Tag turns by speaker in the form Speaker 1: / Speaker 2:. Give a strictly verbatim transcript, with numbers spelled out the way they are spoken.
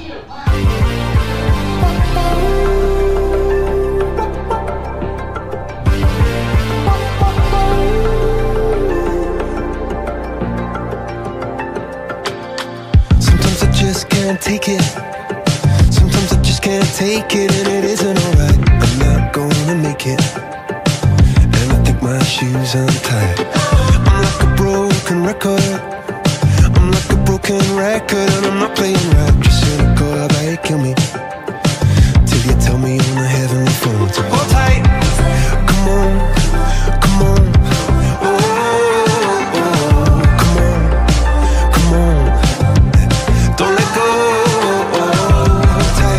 Speaker 1: Sometimes I just can't take it. Sometimes I just can't take it, and it isn't alright. I'm not gonna make it, and I think my shoes untied. I'm like a broken record. I'm like a broken record, and I'm not playing right. Just cynical, how they kill me till you tell me on the heavenly phone to hold tight.